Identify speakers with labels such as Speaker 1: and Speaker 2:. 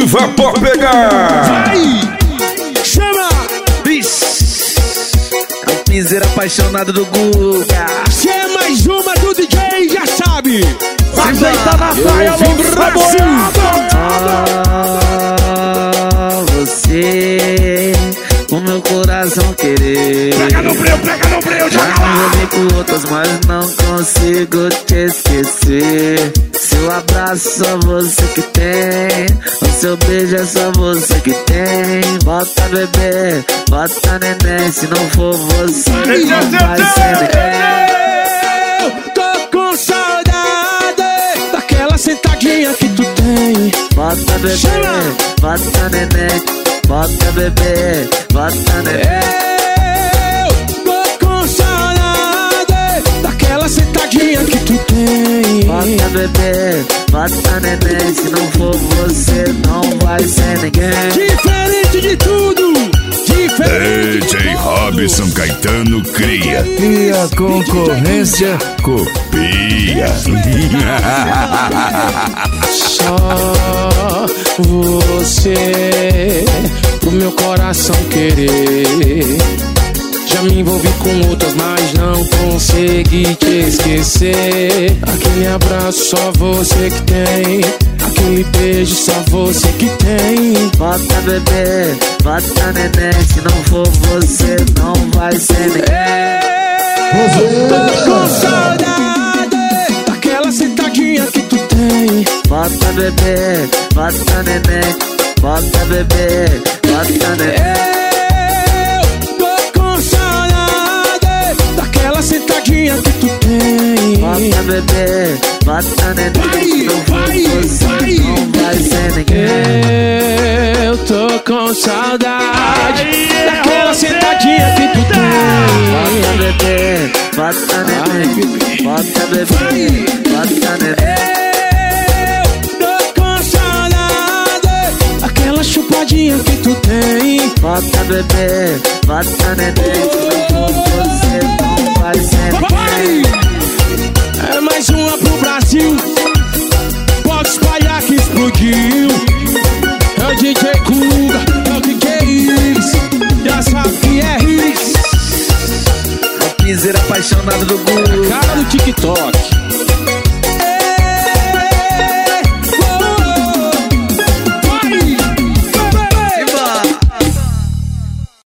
Speaker 1: vapor pegar.
Speaker 2: Vai! Chama!
Speaker 3: É o piseiro apaixonado do Guga.
Speaker 2: Se é mais uma do DJ, já sabe.
Speaker 3: Ajeita na saia, você, o meu coração querer.
Speaker 1: Pega no breu,
Speaker 3: já envolvi com outras, mas não consigo te esquecer. Seu abraço só você que tem, o seu beijo é só você que tem. Bota bebê, bota neném, se não for você não vai ser ninguém.
Speaker 2: Eu tô com saudade daquela sentadinha que tu tem.
Speaker 3: Bota bebê, bota neném, bota bebê, bota neném.
Speaker 2: Eu tô com saudade daquela sentadinha que tu tem.
Speaker 3: Bota bebê, bota neném, se não for você não vai ser ninguém.
Speaker 2: Diferente de tudo, diferente
Speaker 1: DJ
Speaker 2: de
Speaker 1: Robson Caetano cria.
Speaker 4: E a concorrência
Speaker 1: Copia.
Speaker 2: Só você, pro meu coração querer. Já me envolvi com outras, mas não consegui te esquecer. Aquele abraço só você que tem, aquele beijo só você que tem.
Speaker 3: Bota bebê, bota neném, se não for você não vai ser ninguém.
Speaker 2: Tô com saudade daquela sentadinha que tu tem.
Speaker 3: Bota bebê, bota neném, bota bebê, bota neném.
Speaker 2: Sentadinha que tu tem.
Speaker 3: Bota bebê, bota neném, não vai, você não vai ser ninguém.
Speaker 2: Eu tô com saudade daquela sentadinha que tu tem.
Speaker 3: Bota bebê, bota neném, bota bebê, bota neném.
Speaker 2: Eu tô com saudade daquela chupadinha que tu tem.
Speaker 3: Bota bebê, bota neném, se não for você não vai ser ninguém.
Speaker 2: É mais uma pro Brasil, pode espalhar que explodiu. É o DJ Guga, é o DJ Iris, já sabe que é Iris.
Speaker 3: É o piseiro apaixonado do Guga.
Speaker 2: Cara do TikTok.